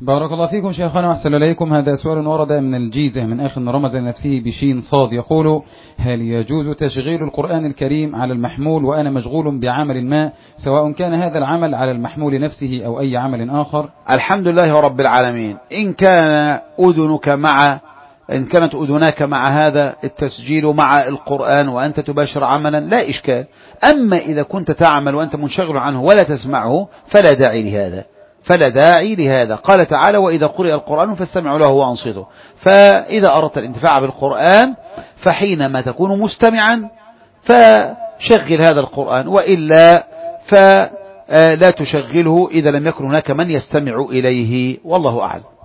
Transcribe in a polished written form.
بارك الله فيكم شيخنا وأحسن إليكم. هذا سؤال ورد من الجيزة من أخ رمز لنفسه بشين صاد، يقول: هل يجوز تشغيل القرآن الكريم على المحمول وأنا مشغول بعمل ما، سواء كان هذا العمل على المحمول نفسه أو أي عمل آخر؟ الحمد لله رب العالمين. إن كانت أذناك مع هذا التسجيل مع القرآن وأنت تباشر عملا لا إشكال. أما إذا كنت تعمل وأنت منشغل عنه ولا تسمعه فلا داعي لهذا. قال تعالى: وإذا قرئ القرآن فاستمعوا له وأنصتوا. فإذا أردت الانتفاع بالقرآن فحينما تكون مستمعا فشغل هذا القرآن، وإلا فلا تشغله إذا لم يكن هناك من يستمع إليه، والله أعلم.